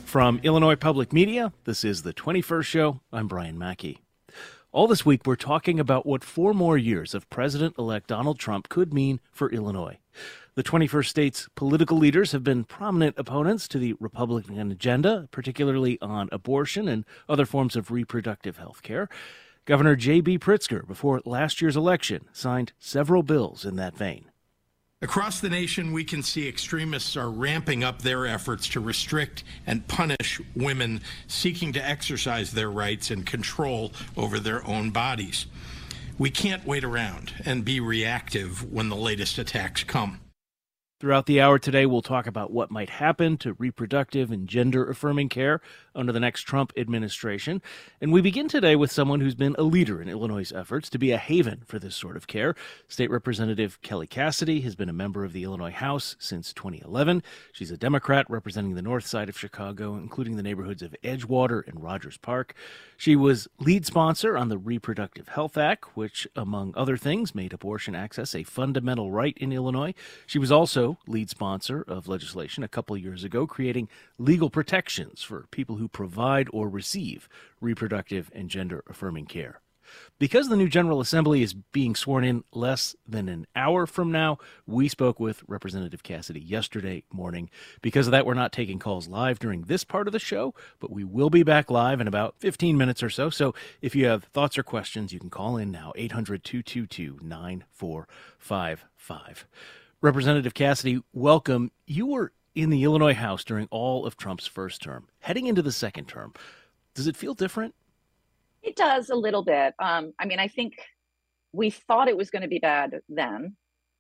From Illinois Public Media, this is The 21st Show. I'm Brian Mackey. All this week, we're talking about what 4 more years of President-elect Donald Trump could mean for Illinois. The 21st state's political leaders have been prominent opponents to the Republican agenda, particularly on abortion and other forms of reproductive health care. Governor J.B. Pritzker, before last year's election, signed several bills in that vein. Across the nation, we can see extremists are ramping up their efforts to restrict and punish women seeking to exercise their rights and control over their own bodies. We can't wait around and be reactive when the latest attacks come. Throughout the hour today, we'll talk about what might happen to reproductive and gender-affirming care under the next Trump administration. And we begin today with someone who's been a leader in Illinois' efforts to be a haven for this sort of care. State Representative Kelly Cassidy has been a member of the Illinois House since 2011. She's a Democrat representing the north side of Chicago, including the neighborhoods of Edgewater and Rogers Park. She was lead sponsor on the Reproductive Health Act, which, among other things, made abortion access a fundamental right in Illinois. She was also lead sponsor of legislation a couple years ago creating legal protections for people who provide or receive reproductive and gender-affirming care. Because the new General Assembly is being sworn in less than an hour from now, we spoke with Representative Cassidy yesterday morning. Because of that, we're not taking calls live during this part of the show, but we will be back live in about 15 minutes or so. So if you have thoughts or questions, you can call in now, 800-222-9455. Representative Cassidy, welcome. You were in the Illinois House during all of Trump's first term. Heading into the second term, does it feel different? It does a little bit. I think we thought it was going to be bad then.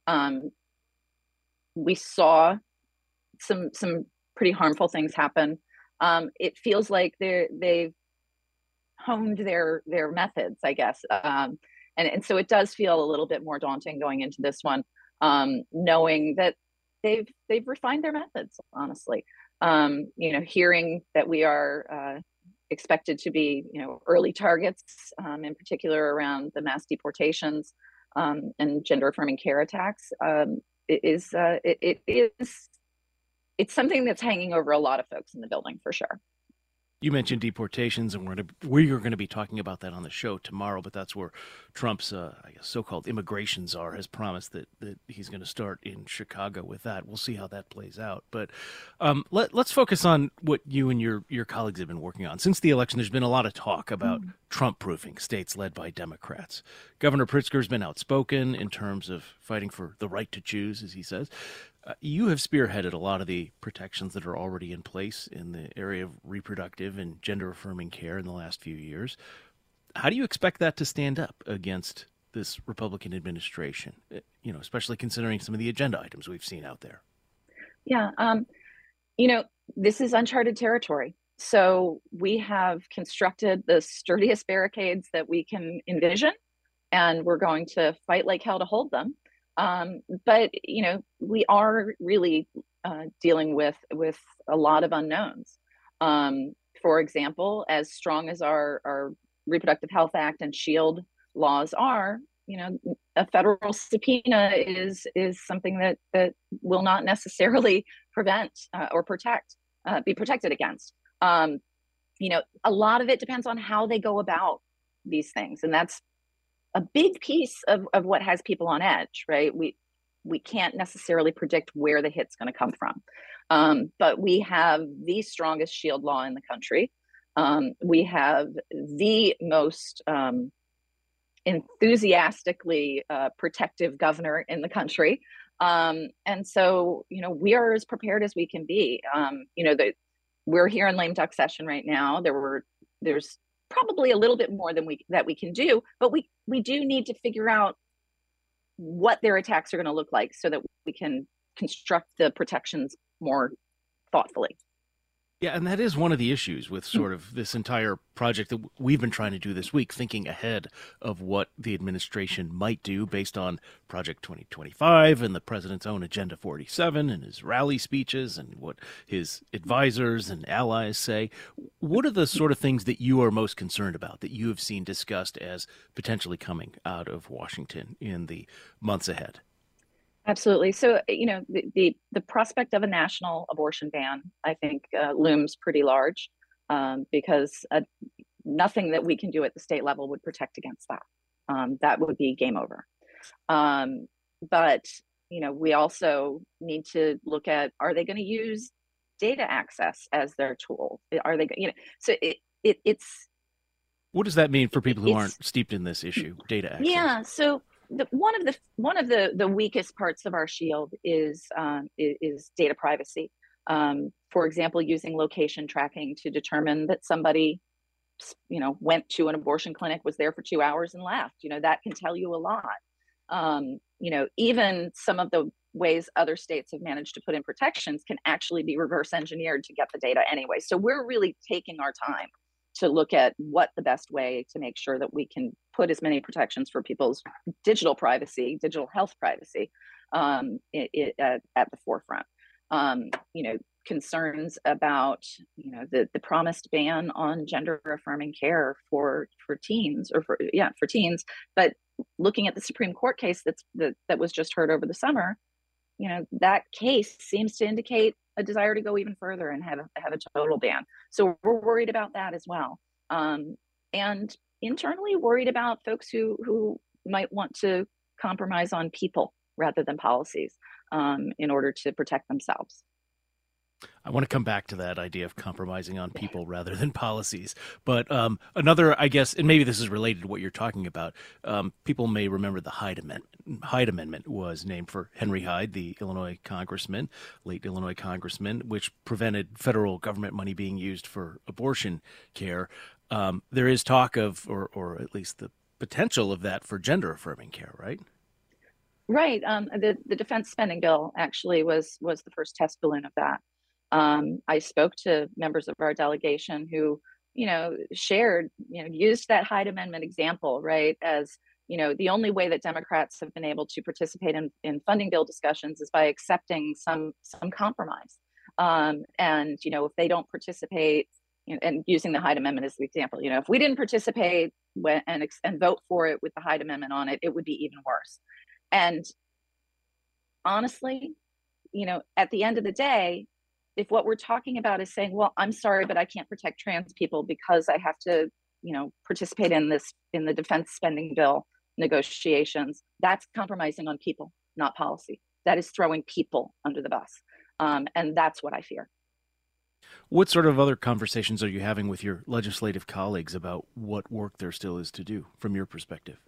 We saw some pretty harmful things happen. It feels like they've honed their methods, I guess. And so it does feel a little bit more daunting going into this one. Knowing that they've refined their methods, honestly. Hearing that we are expected to be, early targets, in particular around the mass deportations and gender-affirming care attacks, it's something that's hanging over a lot of folks in the building for sure. You mentioned deportations, and we are going to be talking about that on the show tomorrow, but that's where Trump's, so-called immigration czar has promised that he's going to start in Chicago with that. We'll see how that plays out. But let's focus on what you and your colleagues have been working on. Since the election, there's been a lot of talk about Trump-proofing states led by Democrats. Governor Pritzker's been outspoken in terms of fighting for the right to choose, as he says. You have spearheaded a lot of the protections that are already in place in the area of reproductive and gender-affirming care in the last few years. How do you expect that to stand up against this Republican administration, especially considering some of the agenda items we've seen out there? Yeah, this is uncharted territory. So we have constructed the sturdiest barricades that we can envision, and we're going to fight like hell to hold them. But we are really dealing with a lot of unknowns. For example, as strong as our Reproductive Health Act and SHIELD laws are, a federal subpoena is something that will not necessarily prevent or be protected against. A lot of it depends on how they go about these things, and that's a big piece of what has people on edge, right? We can't necessarily predict where the hit's going to come from. But we have the strongest SHIELD law in the country. We have the most enthusiastically protective governor in the country. And so, we are as prepared as we can be. We're here in lame duck session right now. There's probably a little bit more than we can do, but we do need to figure out what their attacks are going to look like so that we can construct the protections more thoughtfully. Yeah, and that is one of the issues with sort of this entire project that we've been trying to do this week, thinking ahead of what the administration might do based on Project 2025 and the president's own Agenda 47 and his rally speeches and what his advisors and allies say. What are the sort of things that you are most concerned about that you have seen discussed as potentially coming out of Washington in the months ahead? Absolutely. So, the prospect of a national abortion ban, I think, looms pretty large, because nothing that we can do at the state level would protect against that. That would be game over. But we also need to look at, are they going to use data access as their tool? Are they, so it's What does that mean for people who it's aren't steeped in this issue, data access? yeah. So one of the weakest parts of our shield is data privacy. For example, using location tracking to determine that somebody went to an abortion clinic, was there for 2 hours and left. That can tell you a lot. Even some of the ways other states have managed to put in protections can actually be reverse engineered to get the data anyway. So we're really taking our time to look at what the best way to make sure that we can put as many protections for people's digital privacy, digital health privacy, at the forefront. Concerns about the promised ban on gender affirming care for teens, for teens, but looking at the Supreme Court case that was just heard over the summer, that case seems to indicate a desire to go even further and have a total ban. So we're worried about that as well, and internally worried about folks who might want to compromise on people rather than policies, in order to protect themselves. I want to come back to that idea of compromising on people rather than policies. But another, I guess, and maybe this is related to what you're talking about, people may remember the Hyde Amendment. Hyde Amendment was named for Henry Hyde, the Illinois congressman, late Illinois congressman, which prevented federal government money being used for abortion care. There is talk of, or at least the potential of that for gender affirming care, right? Right. The defense spending bill actually was the first test balloon of that. I spoke to members of our delegation who, shared, used that Hyde Amendment example, right, as, the only way that Democrats have been able to participate in funding bill discussions is by accepting some compromise. And, if they don't participate, and using the Hyde Amendment as the example, if we didn't participate and vote for it with the Hyde Amendment on it, it would be even worse. And honestly, at the end of the day, if what we're talking about is saying, well, I'm sorry, but I can't protect trans people because I have to, participate in the defense spending bill negotiations, that's compromising on people, not policy. That is throwing people under the bus. And that's what I fear. What sort of other conversations are you having with your legislative colleagues about what work there still is to do from your perspective?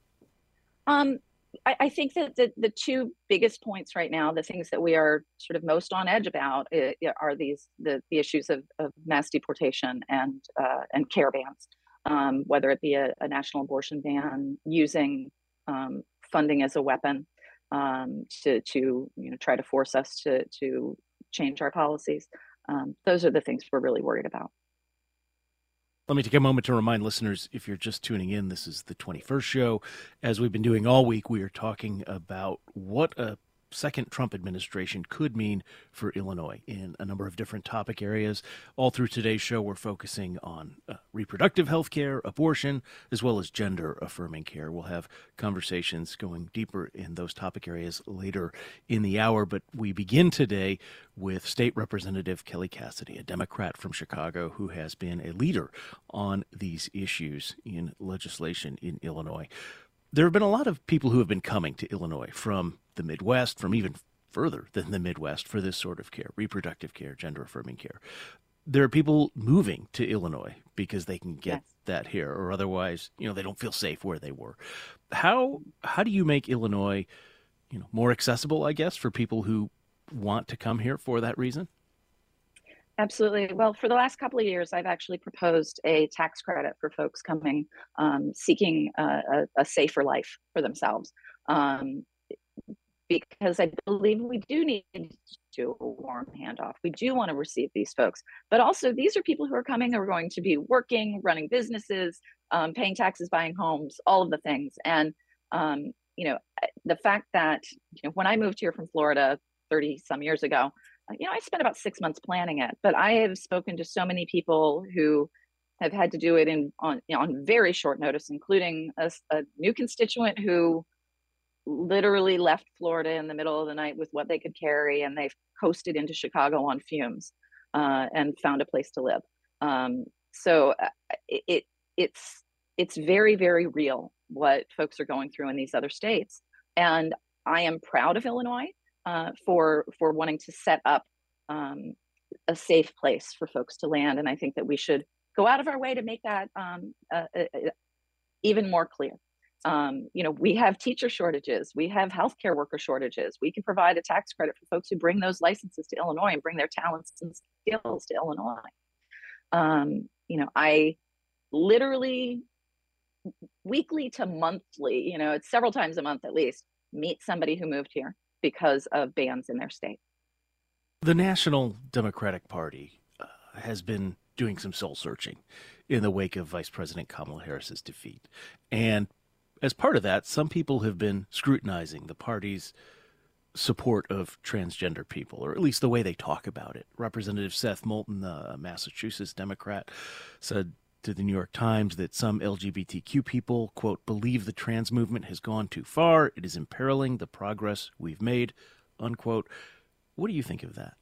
I think that the two biggest points right now, the things that we are sort of most on edge about, are the issues of mass deportation and care bans, whether it be a national abortion ban, using funding as a weapon, to try to force us to change our policies. Those are the things we're really worried about. Let me take a moment to remind listeners, if you're just tuning in, this is the 21st show. As we've been doing all week, we are talking about what a second Trump administration could mean for Illinois in a number of different topic areas. All through today's show, we're focusing on reproductive health care, abortion, as well as gender-affirming care. We'll have conversations going deeper in those topic areas later in the hour, but we begin today with State Representative Kelly Cassidy, a Democrat from Chicago who has been a leader on these issues in legislation in Illinois. There have been a lot of people who have been coming to Illinois from the Midwest, from even further than the Midwest, for this sort of care, reproductive care, gender-affirming care. There are people moving to Illinois because they can get that here, or otherwise, they don't feel safe where they were. How do you make Illinois, more accessible, I guess, for people who want to come here for that reason? Absolutely. Well, for the last couple of years, I've actually proposed a tax credit for folks coming, seeking a safer life for themselves, because I believe we do need to do a warm handoff. We do want to receive these folks, but also these are people who are coming, who are going to be working, running businesses, paying taxes, buying homes, all of the things. And, the fact that, when I moved here from Florida 30 some years ago, I spent about 6 months planning it, but I have spoken to so many people who have had to do it on very short notice, including a new constituent who literally left Florida in the middle of the night with what they could carry, and they've coasted into Chicago on fumes and found a place to live. So it's very, very real what folks are going through in these other states. And I am proud of Illinois for wanting to set up a safe place for folks to land. And I think that we should go out of our way to make that even more clear. We have teacher shortages. We have healthcare worker shortages. We can provide a tax credit for folks who bring those licenses to Illinois and bring their talents and skills to Illinois. I literally weekly to monthly, it's several times a month at least, meet somebody who moved here because of bans in their state. The National Democratic Party has been doing some soul searching in the wake of Vice President Kamala Harris's defeat. And as part of that, some people have been scrutinizing the party's support of transgender people, or at least the way they talk about it. Representative Seth Moulton, a Massachusetts Democrat, said to the New York Times that some LGBTQ people, quote, believe the trans movement has gone too far. It is imperiling the progress we've made, unquote. What do you think of that?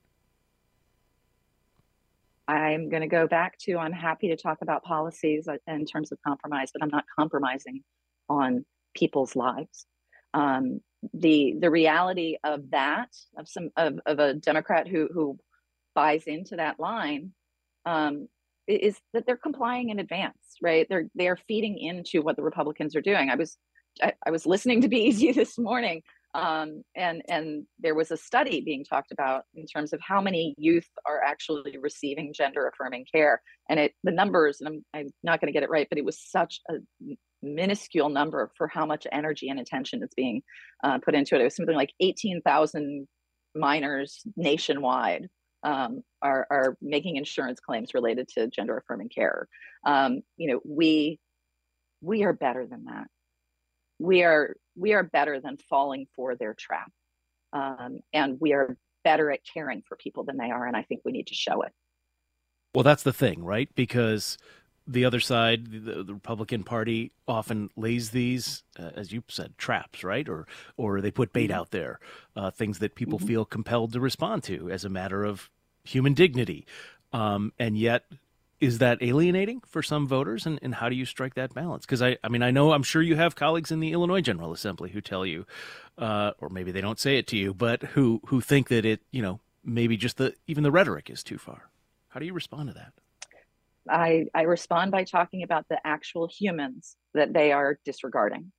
I'm going to go back to, I'm happy to talk about policies in terms of compromise, but I'm not compromising on people's lives. The reality of that, of a Democrat who buys into that line, is that they're complying in advance, right? They're feeding into what the Republicans are doing. I was listening to Be Easy this morning, and there was a study being talked about in terms of how many youth are actually receiving gender affirming care, and the numbers, and I'm not going to get it right, but it was such a minuscule number for how much energy and attention is being put into it. It was something like 18,000 minors nationwide are making insurance claims related to gender affirming care. We are better than that. We are better than falling for their trap, and we are better at caring for people than they are. And I think we need to show it. Well, that's the thing, right? Because the other side, the Republican Party, often lays these, as you said, traps, right? Or they put bait out there, things that people feel compelled to respond to as a matter of human dignity. And yet, is that alienating for some voters? And how do you strike that balance? Because I'm sure you have colleagues in the Illinois General Assembly who tell you, or maybe they don't say it to you, but who think that it, maybe just even the rhetoric is too far. How do you respond to that? I respond by talking about the actual humans that they are disregarding.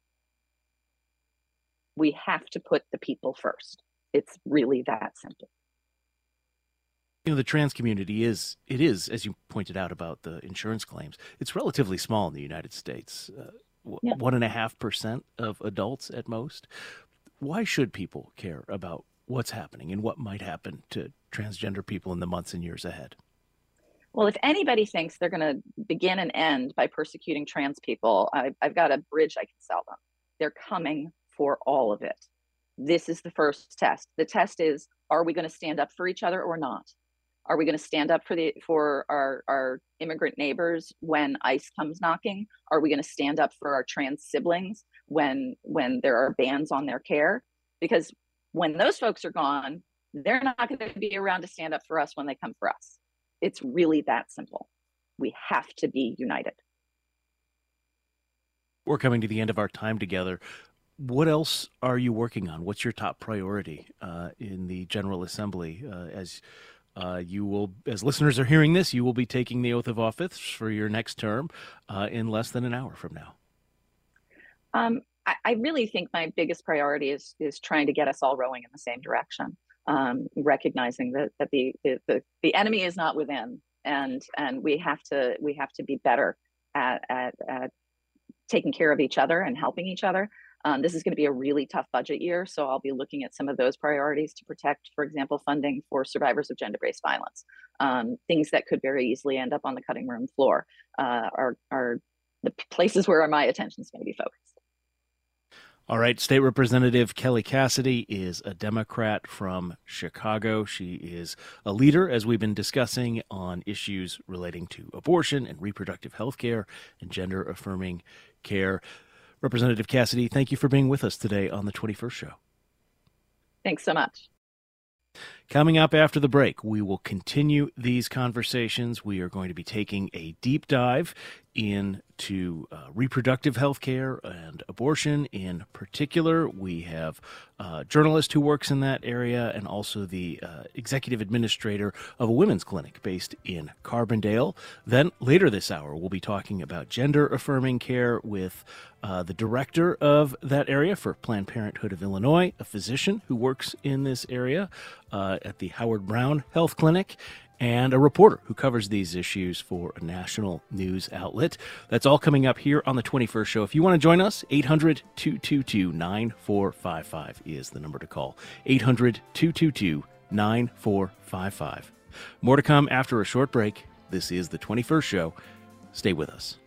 We have to put the people first. It's really that simple. The trans community is, as you pointed out about the insurance claims, it's relatively small in the United States, 1.5% of adults at most. Why should people care about what's happening and what might happen to transgender people in the months and years ahead? Well, if anybody thinks they're going to begin and end by persecuting trans people, I've got a bridge I can sell them. They're coming for all of it. This is the first test. The test is, are we going to stand up for each other or not? Are we going to stand up for our immigrant neighbors when ICE comes knocking? Are we going to stand up for our trans siblings when there are bans on their care? Because when those folks are gone, they're not going to be around to stand up for us when they come for us. It's really that simple. We have to be united. We're coming to the end of our time together. What else are you working on? What's your top priority in the General Assembly? As listeners are hearing this, you will be taking the oath of office for your next term in less than an hour from now. I really think my biggest priority is trying to get us all rowing in the same direction. Recognizing that the enemy is not within, and we have to be better at taking care of each other and helping each other. This is going to be a really tough budget year, so I'll be looking at some of those priorities to protect, for example, funding for survivors of gender-based violence. Things that could very easily end up on the cutting room floor are the places where my attention is going to be focused. All right. State Representative Kelly Cassidy is a Democrat from Chicago. She is a leader, as we've been discussing, on issues relating to abortion and reproductive health care and gender-affirming care. Representative Cassidy, thank you for being with us today on the 21st Show. Thanks so much. Coming up after the break, we will continue these conversations. We are going to be taking a deep dive into reproductive health care and abortion in particular. We have a journalist who works in that area and also the executive administrator of a women's clinic based in Carbondale. Then later this hour, we'll be talking about gender-affirming care with the director of that area for Planned Parenthood of Illinois, a physician who works in this area at the Howard Brown Health Clinic, and a reporter who covers these issues for a national news outlet. That's all coming up here on the 21st Show. If you want to join us, 800-222-9455 is the number to call. 800-222-9455. More to come after a short break. This is the 21st Show. Stay with us.